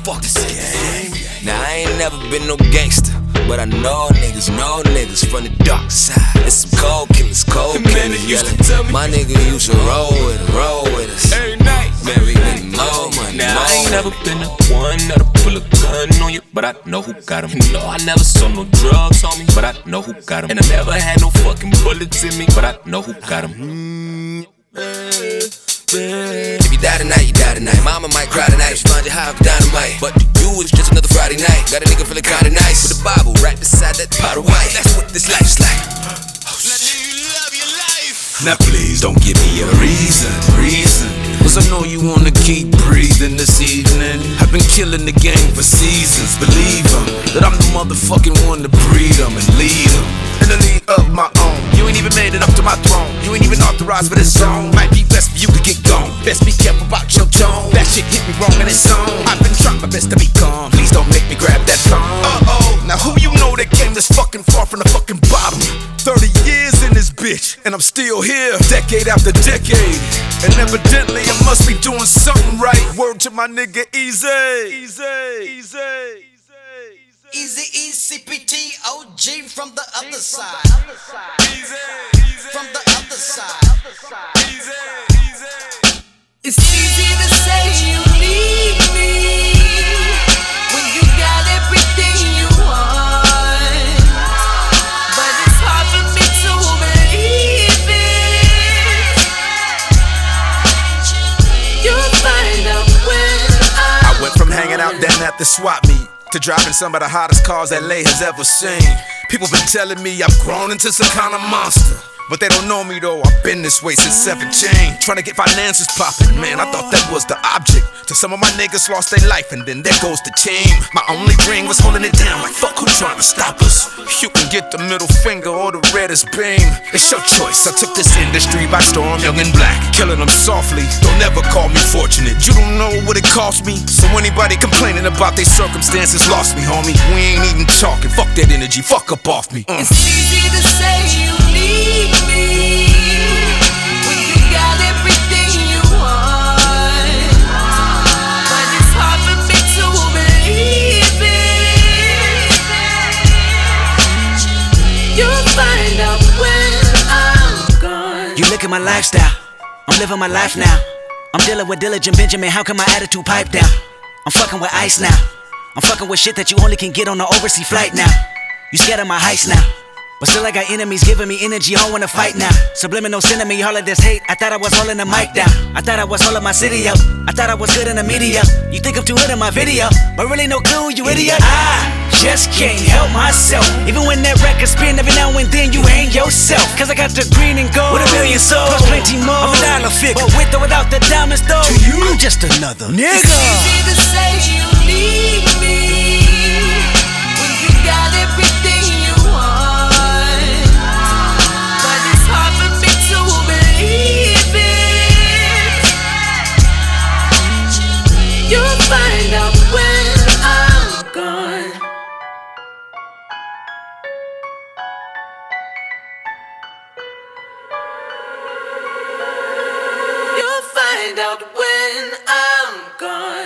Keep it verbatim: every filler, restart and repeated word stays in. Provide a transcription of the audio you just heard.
fuck this game. Now I ain't never been no gangster, but I know niggas, know niggas from the dark side. It's some cold killers, cold killers. Yelling. My nigga used to roll with us, roll with us. Every night, man, we get more money. Now I ain't never been the one that'll pull a gun on you, but I know who got him. No, I never saw no drugs on me, but I know who got him. And I never had no fucking bullets in me, but I know who got him. Mm, man, man. If you die tonight, you die tonight. Mama might cry tonight, respond you high off dynamite. But to you, it's just another Friday night. Got a nigga feeling kinda nice with a Bible right beside that pot of white. That's what this life's like. Now please don't give me a reason, reason, cause I know you wanna keep breathing this evening. I've been killing the game for seasons, believe 'em, that I'm the motherfucking one to breed 'em and lead 'em in the league of my own. You ain't even made it up to my throne, you ain't even authorized for this song. Might be best for you to get gone, best be careful about your tone. That shit hit me wrong in its song. I've been trying my best to be calm, please don't make me grab that phone. Uh-oh, now who you know that came this fucking far from the fucking bottom? Thirty years in this bitch, and I'm still here, decade after decade. And evidently I must be doing something right. Word to my nigga Easy. Easy, Easy, Easy E C P T O G from the other side. From the other side. It's easy to say you need me when you got everything you want, but it's hard for me to believe it. You'll find out when I, I went from hanging out down at the swap meet to driving some of the hottest cars L A has ever seen. People been telling me I've grown into some kind of monster, but they don't know me though, I've been this way since seventeen. Trying to get finances poppin', man, I thought that was the object. Till some of my niggas lost their life and then there goes the team. My only ring was holding it down, like fuck who trying to stop us. You can get the middle finger or the reddest beam, it's your choice. I took this industry by storm, young and black, killing them softly. Don't ever call me fortunate, you don't know what it cost me. So anybody complaining about their circumstances lost me, homie. We ain't even talking, fuck that energy, fuck up off me. uh. It's easy to say you need me when you got everything you want, but it's hard for me to believe it. You'll find out when I'm gone. You look at my lifestyle, I'm living my life now. I'm dealing with Diligent Benjamin, how can my attitude pipe down? I'm fucking with ice now, I'm fucking with shit that you only can get on an overseas flight now. You scared of my heights now, but still I got enemies giving me energy, all wanna fight now. Subliminal sending me all of this hate, I thought I was holding the mic down. I thought I was holding my city up, I thought I was good in the media. You think I'm too good in my video, but really no clue, you idiot. I just can't help myself, even when that record spin, every now and then you hang yourself. Cause I got the green and gold, with a million souls, plus plenty more of a dollar figure. But with or without the diamonds though, to you, I'm just another nigga. It's easy to say you need me when you got everything you want, but it's hard for me to believe it. You'll find out when I'm gone. You'll find out when I'm gone.